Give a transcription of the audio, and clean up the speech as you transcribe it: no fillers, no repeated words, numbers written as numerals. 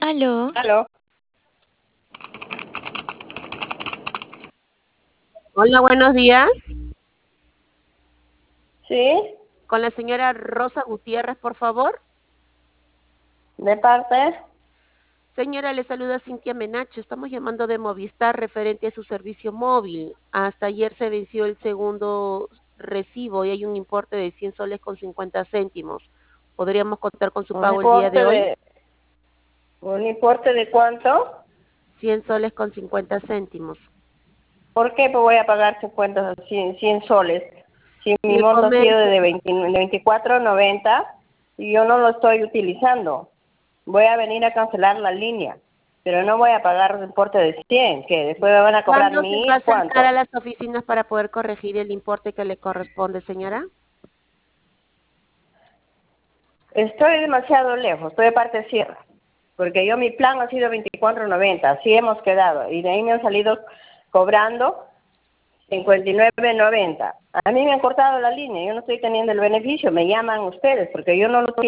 Aló, Aló. Hola, buenos días. Sí, Con la señora Rosa Gutiérrez, por favor. de parte. Señora, le saluda Cintia Menacho. Estamos llamando de Movistar referente a su servicio móvil. Hasta ayer se venció el segundo recibo y hay un importe de 100 soles con 50 céntimos. ¿Podríamos contar con su Un pago el día importe de hoy? de, ¿Un importe de cuánto? 100 soles con 50 céntimos. ¿Por qué voy a pagar 50, 100 soles? Si Y mi el monto ha sido comercio, de 24.90 y yo no lo estoy utilizando. Voy a venir a cancelar la línea, pero no voy a pagar un importe de 100, que después me van a cobrar ¿cuándo se va a acercar a ¿cuánto? las oficinas para poder corregir el importe que le corresponde, señora? Estoy demasiado lejos, estoy de parte sierra, porque mi plan ha sido 24.90, así hemos quedado, y de ahí me han salido cobrando 59.90. A mí me han cortado la línea, yo no estoy teniendo el beneficio, me llaman ustedes, porque yo no lo estoy